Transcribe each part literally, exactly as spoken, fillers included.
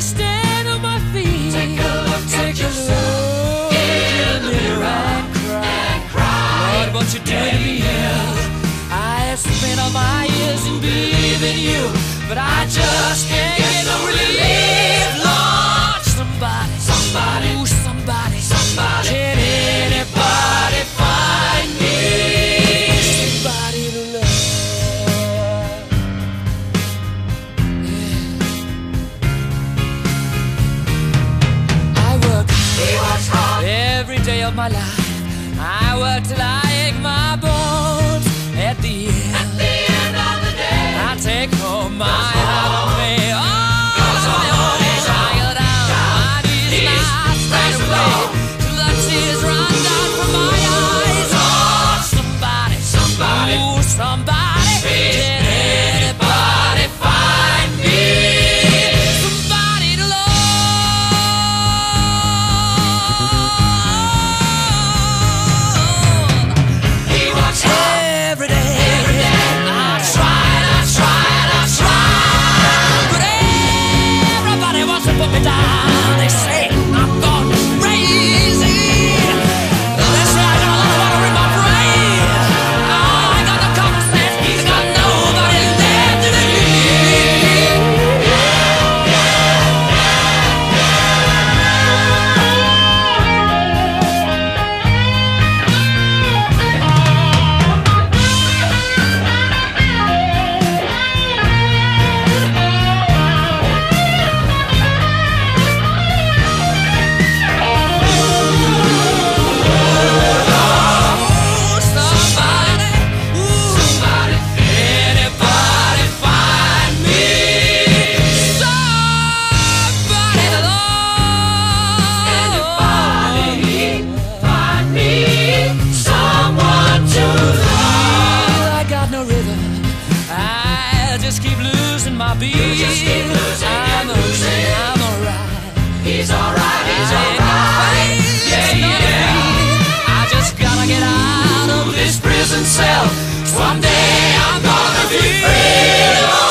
stand on my feet. Take a look Take at a yourself look in the mirror and cry. and cry. Lord, what you doing to me? I have spent all my years in believing you, but I just can't get no relief. Lord, somebody, Somebody, ooh, somebody, somebody. can anybody find me somebody to love? Yeah. I work He works hard every day of my life. I work till I ache my bones. At the end, at the end of the day. I take home my heart of me. Oh, Goes on, I'm goes on, tired out. My knees knees, now straight praise the away Lord. till the tears run down from my eyes. Oh, somebody, Somebody, ooh, somebody, please, can anybody find me somebody to love? he works hard Every day, every day. I tried, I tried, I tried, but everybody wants to put me down. They say I'm gone crazy. They say I got a lot of water in my brain. Oh, I got no common sense. I got nobody left to believe. Ooh, somebody, ooh, Somebody, anybody find me somebody to love? anybody find me someone to love. I got no rhythm. I just keep losing my beat. You just keep losing I'm and okay, losing. I'm alright. He's alright, he's I ain't no alright. face, Yeah, no yeah. feet. I just gotta get out of this prison cell. Someday I'm gonna be free.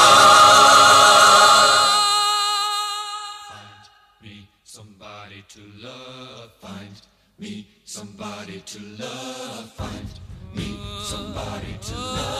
Find me somebody to love. Find me somebody to love. Find me somebody to love.